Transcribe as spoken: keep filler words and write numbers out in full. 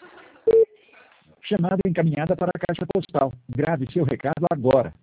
Chamada encaminhada para a caixa postal. Grave seu recado agora.